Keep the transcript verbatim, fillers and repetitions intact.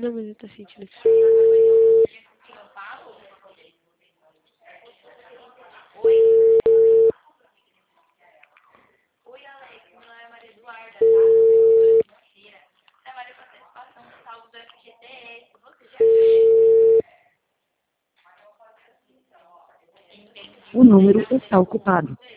Não, mas ele tá sentindo aqui. O número está ocupado.